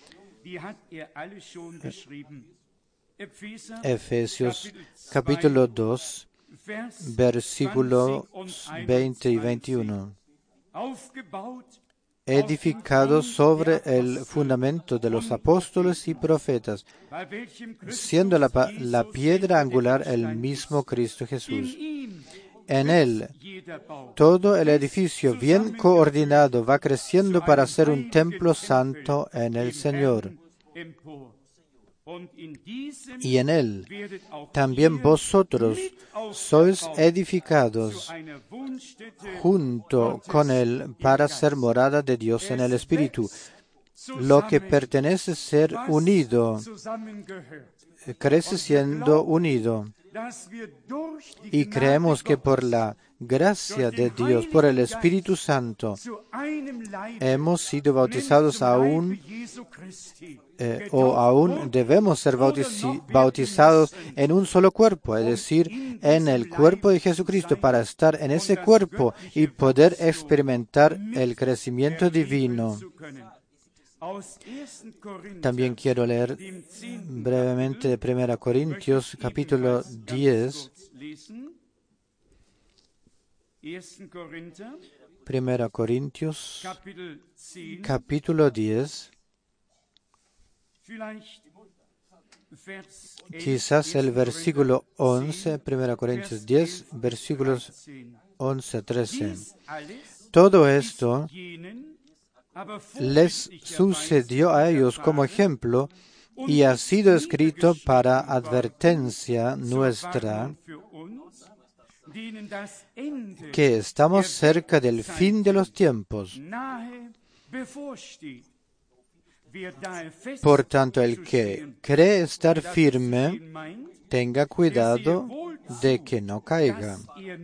Efesios capítulo 2, versículos 20 y 21. Edificado sobre el fundamento de los apóstoles y profetas, siendo la piedra angular el mismo Cristo Jesús. En él, todo el edificio bien coordinado va creciendo para ser un templo santo en el Señor. Y en él también vosotros sois edificados junto con él para ser morada de Dios en el Espíritu. Lo que pertenece ser unido, crece siendo unido. Y creemos que por la gracia de Dios, por el Espíritu Santo, hemos sido bautizados aún debemos ser bautizados en un solo cuerpo, es decir, en el cuerpo de Jesucristo, para estar en ese cuerpo y poder experimentar el crecimiento divino. También quiero leer brevemente de 1 Corintios, capítulo 10. 1 Corintios, capítulo 10. Quizás el versículo 11, 1 Corintios 10, versículos 11 a 13. Todo esto les sucedió a ellos como ejemplo y ha sido escrito para advertencia nuestra, que estamos cerca del fin de los tiempos. Por tanto, el que cree estar firme, tenga cuidado de que no caiga.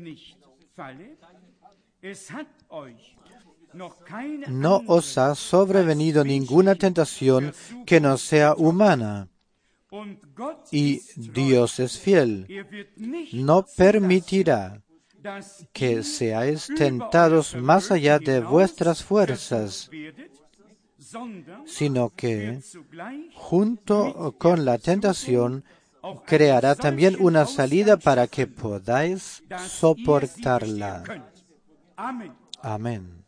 No os ha sobrevenido ninguna tentación que no sea humana, y Dios es fiel. No permitirá que seáis tentados más allá de vuestras fuerzas, sino que, junto con la tentación, creará también una salida para que podáis soportarla. Amén.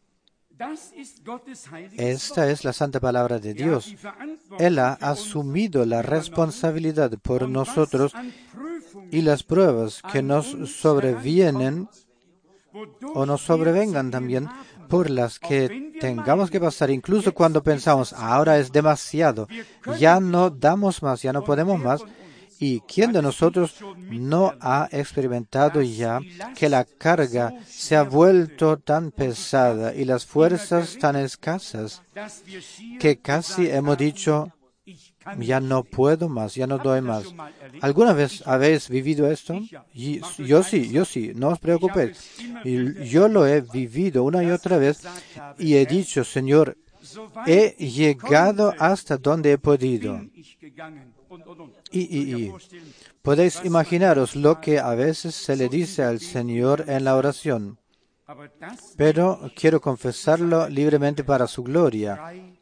Esta es la santa palabra de Dios. Él ha asumido la responsabilidad por nosotros y las pruebas que nos sobrevienen o nos sobrevengan también, por las que tengamos que pasar, incluso cuando pensamos, ahora es demasiado, ya no damos más, ya no podemos más. ¿Y quién de nosotros no ha experimentado ya que la carga se ha vuelto tan pesada y las fuerzas tan escasas que casi hemos dicho, ya no puedo más, ya no doy más? ¿Alguna vez habéis vivido esto? Yo sí, no os preocupéis. Yo lo he vivido una y otra vez y he dicho, Señor, he llegado hasta donde he podido. Y podéis imaginaros lo que a veces se le dice al Señor en la oración. Pero quiero confesarlo libremente para su gloria.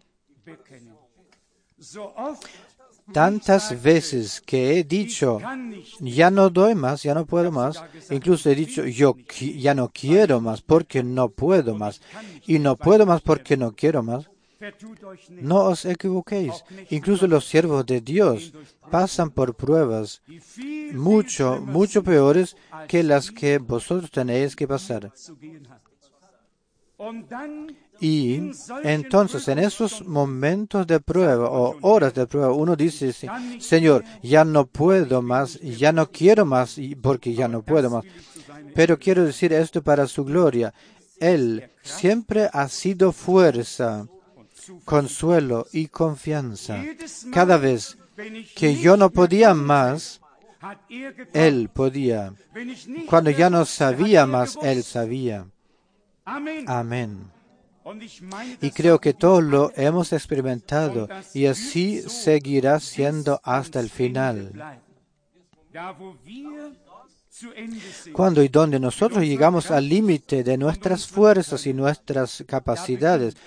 Tantas veces que he dicho, ya no doy más, ya no puedo más, incluso he dicho, yo ya no quiero más porque no puedo más, y no puedo más porque no quiero más. No os equivoquéis, incluso los siervos de Dios pasan por pruebas mucho peores que las que vosotros tenéis que pasar. Y entonces en esos momentos de prueba o horas de prueba uno dice, Señor, ya no puedo más, ya no quiero más porque ya no puedo más. Pero quiero decir esto para su gloria. Él siempre ha sido fuerza, consuelo y confianza. Cada vez que yo no podía más, Él podía. Cuando ya no sabía más, Él sabía. Amén. Y creo que todos lo hemos experimentado y así seguirá siendo hasta el final. Cuando y donde nosotros llegamos al límite de nuestras fuerzas y nuestras capacidades,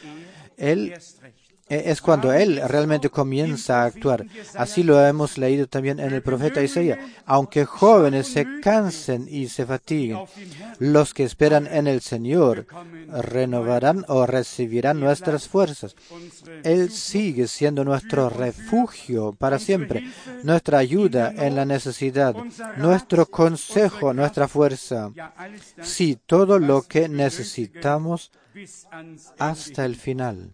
es cuando Él realmente comienza a actuar. Así lo hemos leído también en el profeta Isaías. Aunque jóvenes se cansen y se fatiguen, los que esperan en el Señor renovarán o recibirán nuestras fuerzas. Él sigue siendo nuestro refugio para siempre, nuestra ayuda en la necesidad, nuestro consejo, nuestra fuerza. Sí, todo lo que necesitamos hasta el final.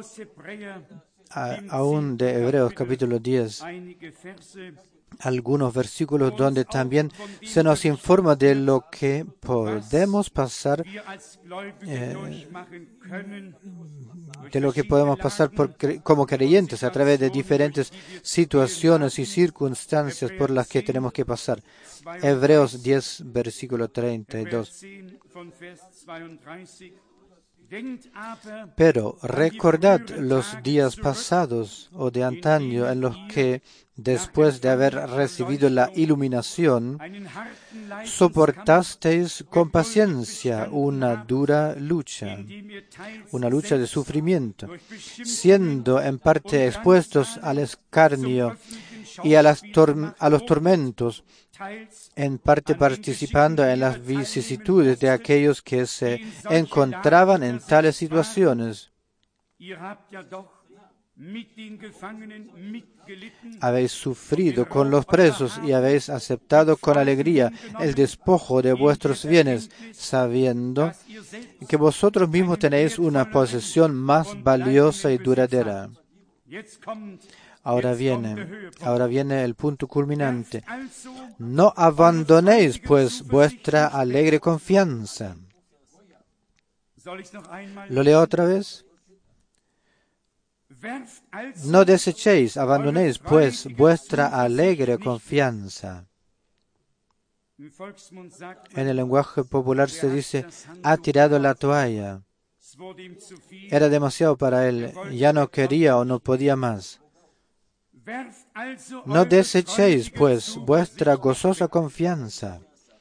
Aún de Hebreos capítulo 10, algunos versículos donde también se nos informa de lo que podemos pasar, como creyentes a través de diferentes situaciones y circunstancias por las que tenemos que pasar. Hebreos 10, versículo 32. Pero recordad los días pasados o de antaño en los que, después de haber recibido la iluminación, soportasteis con paciencia una dura lucha, una lucha de sufrimiento, siendo en parte expuestos al escarnio y a los tormentos, en parte participando en las vicisitudes de aquellos que se encontraban en tales situaciones. Habéis sufrido con los presos y habéis aceptado con alegría el despojo de vuestros bienes, sabiendo que vosotros mismos tenéis una posesión más valiosa y duradera. Ahora viene el punto culminante. No abandonéis, pues, vuestra alegre confianza. ¿Lo leo otra vez? No desechéis, abandonéis, pues, vuestra alegre confianza. En el lenguaje popular se dice, ha tirado la toalla. Era demasiado para él, ya no quería o no podía más. No desechéis, pues, vuestra gozosa confianza,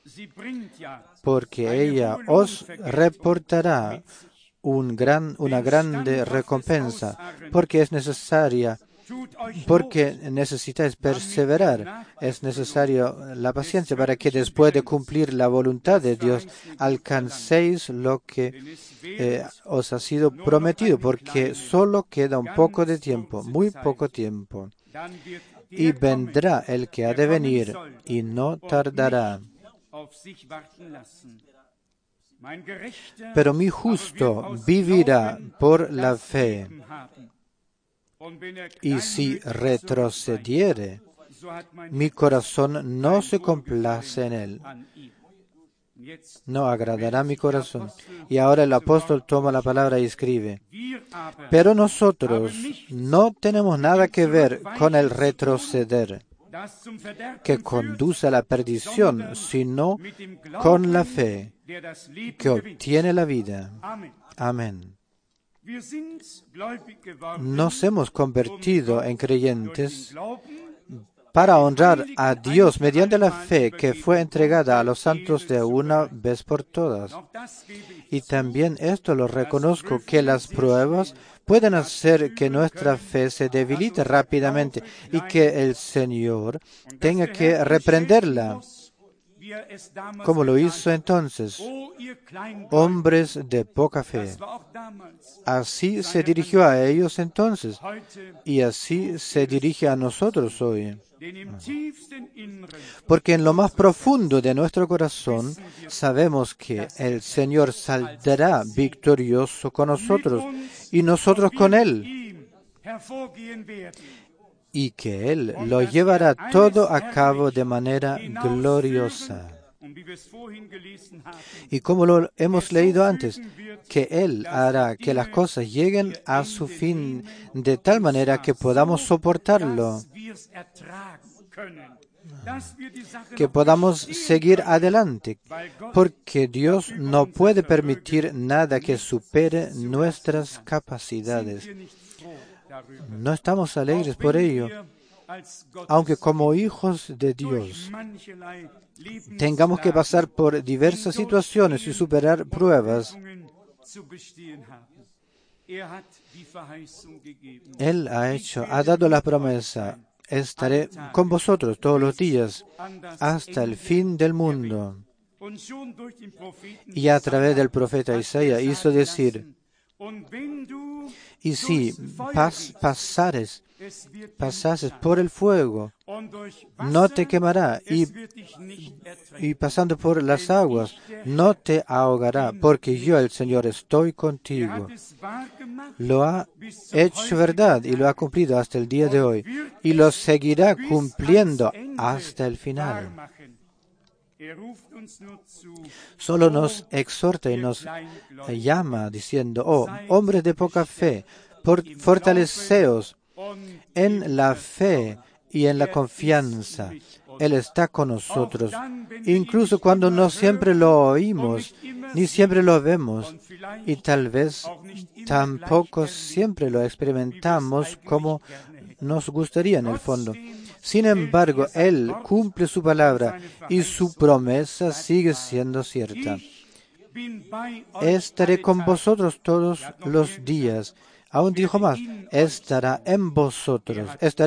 porque ella os reportará una grande recompensa, porque es necesaria, porque necesitáis perseverar, es necesario la paciencia para que después de cumplir la voluntad de Dios alcancéis lo que os ha sido prometido, porque solo queda un poco de tiempo, muy poco tiempo. Y vendrá el que ha de venir, y no tardará. Pero mi justo vivirá por la fe, y si retrocediere, mi corazón no se complace en él. No agradará mi corazón. Y ahora el apóstol toma la palabra y escribe, pero nosotros no tenemos nada que ver con el retroceder que conduce a la perdición, sino con la fe que obtiene la vida. Amén. Nos hemos convertido en creyentes para honrar a Dios mediante la fe que fue entregada a los santos de una vez por todas. Y también esto lo reconozco, que las pruebas pueden hacer que nuestra fe se debilite rápidamente y que el Señor tenga que reprenderla, como lo hizo entonces, hombres de poca fe. Así se dirigió a ellos entonces, y así se dirige a nosotros hoy. Porque en lo más profundo de nuestro corazón sabemos que el Señor saldrá victorioso con nosotros y nosotros con Él, y que Él lo llevará todo a cabo de manera gloriosa. Y como lo hemos leído antes, que Él hará que las cosas lleguen a su fin de tal manera que podamos soportarlo, que podamos seguir adelante, porque Dios no puede permitir nada que supere nuestras capacidades. No estamos alegres por ello, aunque como hijos de Dios tengamos que pasar por diversas situaciones y superar pruebas. Él ha dado la promesa: estaré con vosotros todos los días hasta el fin del mundo. Y a través del profeta Isaías hizo decir: y si pasases por el fuego, no te quemará, y pasando por las aguas, no te ahogará, porque yo, el Señor, estoy contigo. Lo ha hecho verdad y lo ha cumplido hasta el día de hoy, y lo seguirá cumpliendo hasta el final. Solo nos exhorta y nos llama diciendo: oh, hombres de poca fe, fortaleceos en la fe y en la confianza. Él está con nosotros, incluso cuando no siempre lo oímos, ni siempre lo vemos, y tal vez tampoco siempre lo experimentamos como nos gustaría en el fondo. Sin embargo, Él cumple su palabra y su promesa sigue siendo cierta. Estaré con vosotros todos los días. Aún dijo más: estaré en vosotros.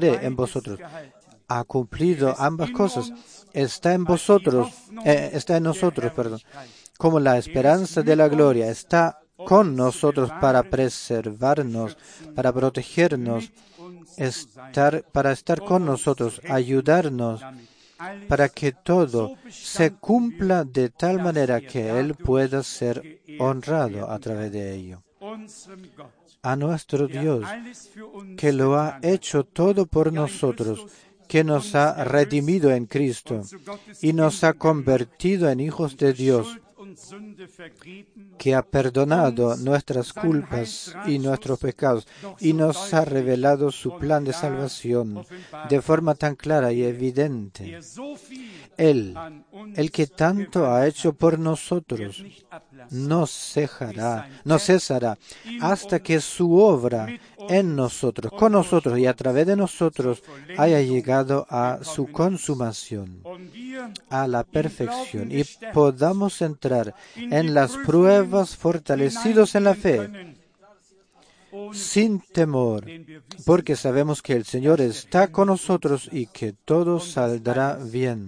Ha cumplido ambas cosas. Está en nosotros, como la esperanza de la gloria. Está con nosotros para preservarnos, para protegernos, para estar con nosotros, ayudarnos, para que todo se cumpla de tal manera que Él pueda ser honrado a través de ello. A nuestro Dios, que lo ha hecho todo por nosotros, que nos ha redimido en Cristo y nos ha convertido en hijos de Dios, que ha perdonado nuestras culpas y nuestros pecados y nos ha revelado su plan de salvación de forma tan clara y evidente. Él, el que tanto ha hecho por nosotros, no cesará hasta que su obra en nosotros, con nosotros y a través de nosotros haya llegado a su consumación, a la perfección, y podamos entrar en las pruebas fortalecidos en la fe, sin temor, porque sabemos que el Señor está con nosotros y que todo saldrá bien.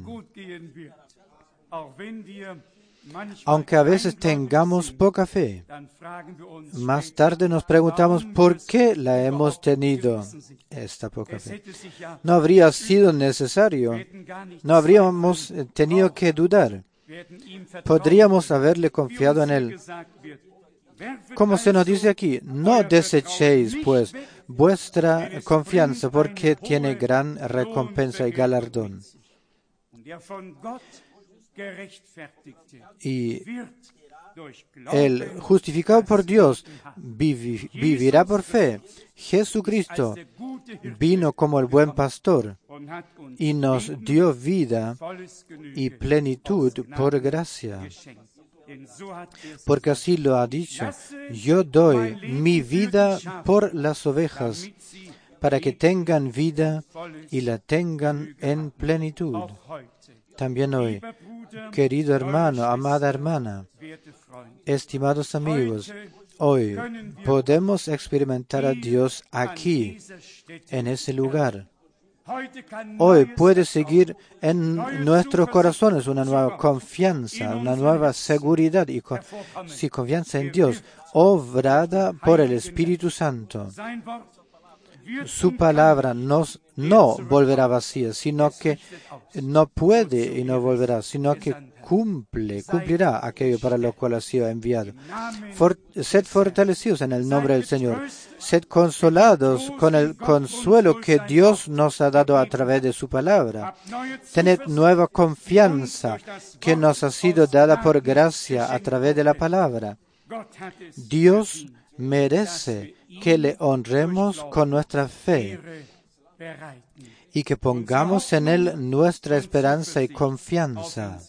Aunque a veces tengamos poca fe, más tarde nos preguntamos por qué la hemos tenido, esta poca fe. No habría sido necesario, no habríamos tenido que dudar. Podríamos haberle confiado en Él. Como se nos dice aquí: no desechéis, pues, vuestra confianza, porque tiene gran recompensa y galardón. Y el justificado por Dios vivirá por fe. Jesucristo vino como el buen pastor y nos dio vida y plenitud por gracia. Porque así lo ha dicho: yo doy mi vida por las ovejas, para que tengan vida y la tengan en plenitud. También hoy, querido hermano, amada hermana, estimados amigos, hoy podemos experimentar a Dios aquí, en ese lugar. Hoy puede seguir en nuestros corazones una nueva confianza, una nueva seguridad y confianza en Dios, obrada por el Espíritu Santo. Su palabra no volverá vacía, sino que no puede y no volverá, sino que cumplirá aquello para lo cual ha sido enviado. Sed fortalecidos en el nombre del Señor. Sed consolados con el consuelo que Dios nos ha dado a través de su palabra. Tened nueva confianza que nos ha sido dada por gracia a través de la palabra. Dios merece que le honremos con nuestra fe y que pongamos en Él nuestra esperanza y confianza.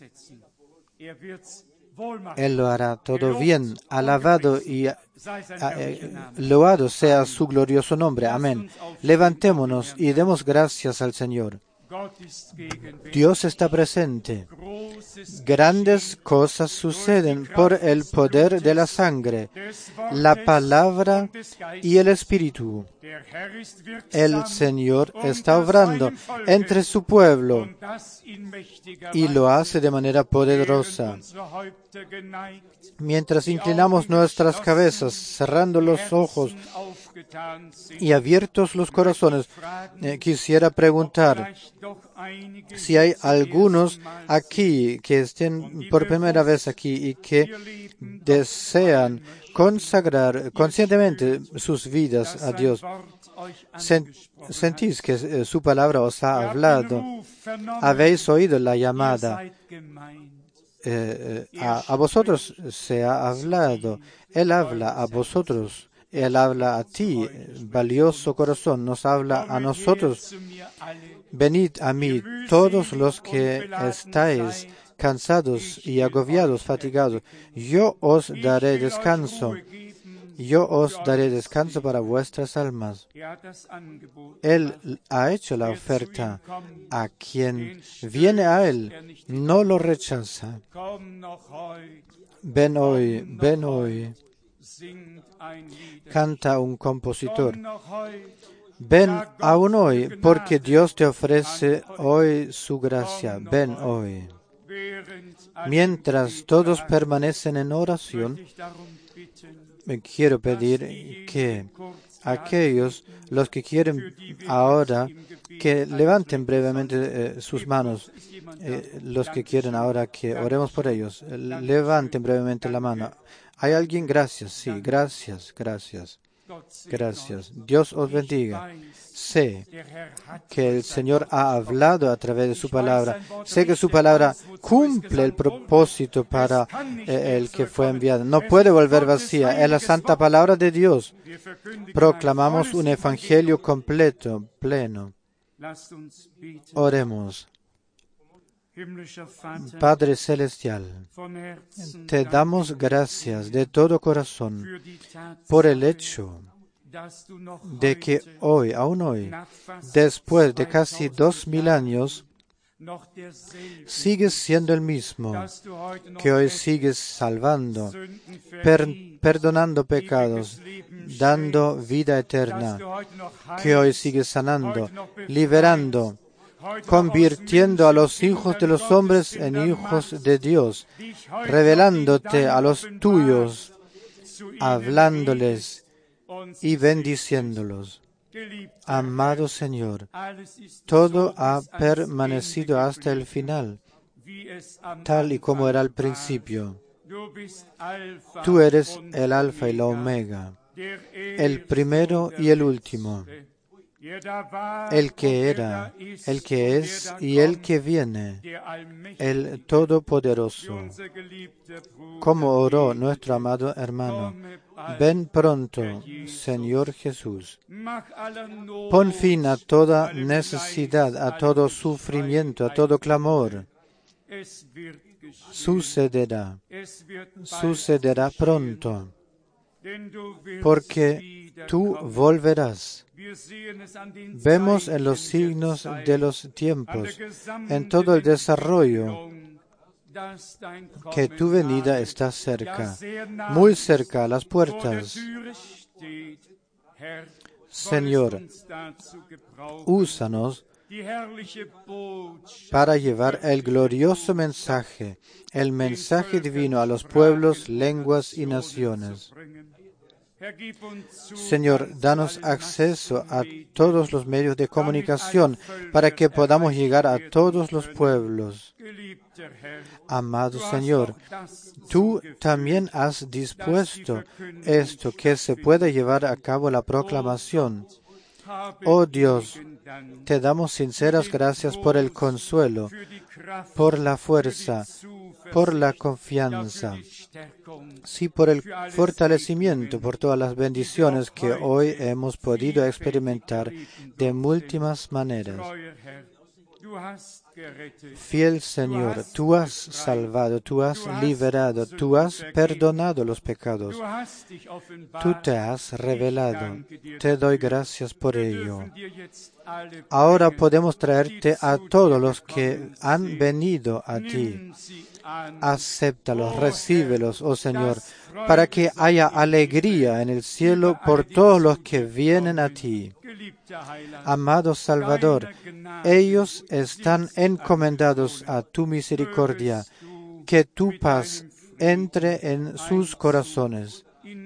Él lo hará todo bien. Alabado y loado sea su glorioso nombre. Amén. Levantémonos y demos gracias al Señor. Dios está presente. Grandes cosas suceden por el poder de la sangre, la palabra y el Espíritu. El Señor está obrando entre su pueblo y lo hace de manera poderosa. Mientras inclinamos nuestras cabezas, cerrando los ojos y abiertos los corazones, quisiera preguntar si hay algunos aquí que estén por primera vez aquí y que desean consagrar conscientemente sus vidas a Dios. Sentís que su palabra os ha hablado. Habéis oído la llamada. A vosotros se ha hablado. Él habla a vosotros. Él habla a ti, valioso corazón. Nos habla a nosotros. Venid a mí, todos los que estáis cansados y agobiados, fatigados. Yo os daré descanso. Yo os daré descanso para vuestras almas. Él ha hecho la oferta. A quien viene a Él, no lo rechaza. Ven hoy, ven hoy. Canta un compositor. Ven aún hoy, porque Dios te ofrece hoy su gracia. Ven hoy. Mientras todos permanecen en oración, me quiero pedir que aquellos, los que quieren ahora, que levanten brevemente sus manos. Los que quieren ahora que oremos por ellos, levanten brevemente la mano. ¿Hay alguien? Gracias, sí, gracias, gracias. Gracias. Dios os bendiga. Sé que el Señor ha hablado a través de su palabra. Sé que su palabra cumple el propósito para el que fue enviado. No puede volver vacía. Es la santa palabra de Dios. Proclamamos un evangelio completo, pleno. Oremos. Padre Celestial, te damos gracias de todo corazón por el hecho de que hoy, aún hoy, después de casi 2000 años, sigues siendo el mismo, que hoy sigues salvando, perdonando pecados, dando vida eterna, que hoy sigues sanando, liberando, convirtiendo a los hijos de los hombres en hijos de Dios, revelándote a los tuyos, hablándoles y bendiciéndolos. Amado Señor, todo ha permanecido hasta el final, tal y como era al principio. Tú eres el Alfa y la Omega, el primero y el último, el que era, el que es y el que viene, el Todopoderoso. Como oró nuestro amado hermano, ven pronto, Señor Jesús. Pon fin a toda necesidad, a todo sufrimiento, a todo clamor. Sucederá pronto, porque tú volverás. Vemos en los signos de los tiempos, en todo el desarrollo, que tu venida está cerca, muy cerca a las puertas. Señor, úsanos para llevar el glorioso mensaje, el mensaje divino a los pueblos, lenguas y naciones. Señor, danos acceso a todos los medios de comunicación para que podamos llegar a todos los pueblos. Amado Señor, tú también has dispuesto esto, que se pueda llevar a cabo la proclamación. Oh Dios, te damos sinceras gracias por el consuelo, por la fuerza, por la confianza, sí, por el fortalecimiento, por todas las bendiciones que hoy hemos podido experimentar de múltiples maneras. Fiel Señor, tú has salvado, tú has liberado, tú has perdonado los pecados. Tú te has revelado. Te doy gracias por ello. Ahora podemos traerte a todos los que han venido a ti. Acéptalos, recíbelos, oh Señor, para que haya alegría en el cielo por todos los que vienen a ti. Amado Salvador, ellos están encomendados a tu misericordia. Que tu paz entre en sus corazones.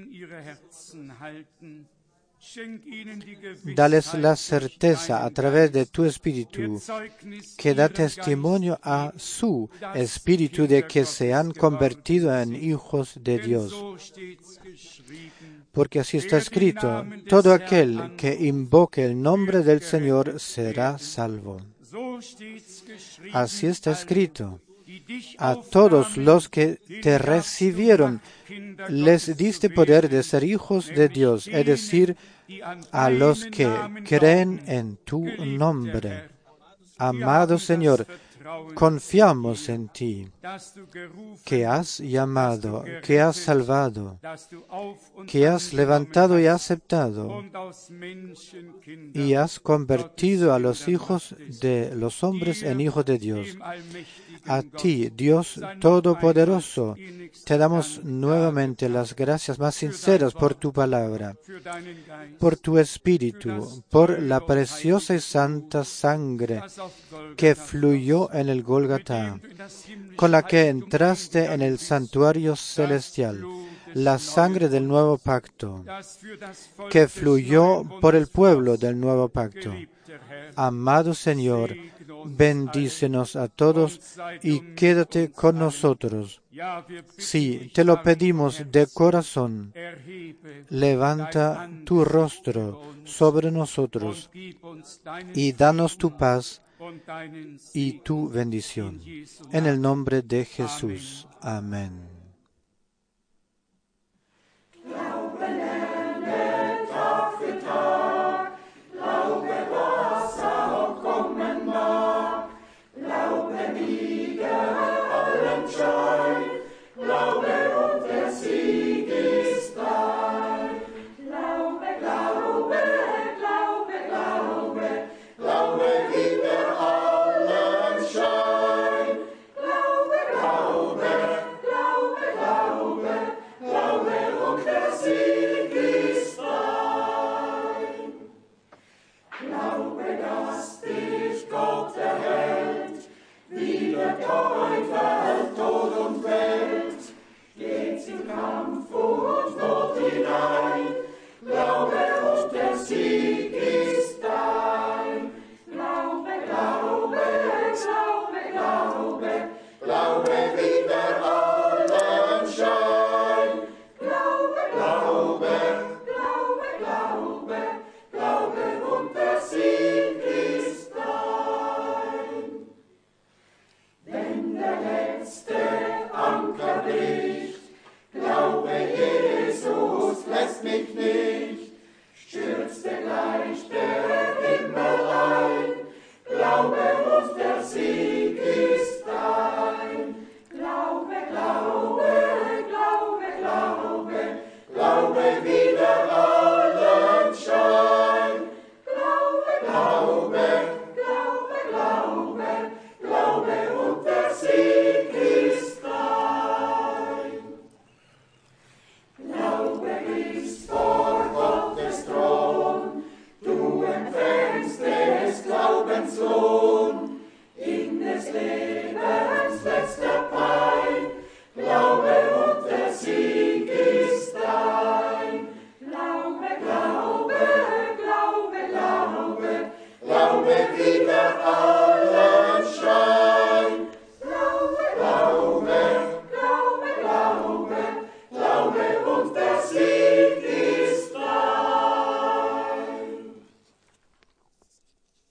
Dales la certeza a través de tu Espíritu, que da testimonio a su Espíritu de que se han convertido en hijos de Dios. Porque así está escrito, todo aquel que invoque el nombre del Señor será salvo. Así está escrito. A todos los que te recibieron, les diste poder de ser hijos de Dios, es decir, a los que creen en tu nombre. Amado Señor, confiamos en ti, que has llamado, que has salvado, que has levantado y aceptado, y has convertido a los hijos de los hombres en hijos de Dios. A ti, Dios Todopoderoso, te damos nuevamente las gracias más sinceras por tu palabra, por tu Espíritu, por la preciosa y santa sangre que fluyó en el Gólgata, con la que entraste en el santuario celestial, la sangre del nuevo pacto, que fluyó por el pueblo del nuevo pacto. Amado Señor, bendícenos a todos y quédate con nosotros. Sí, te lo pedimos de corazón. Levanta tu rostro sobre nosotros y danos tu paz y tu bendición. En el nombre de Jesús. Amén. Lebens letzter Pein, Glaube und der Sieg ist dein. Glaube, Glaube, Glaube, Glaube, Glaube wieder auf.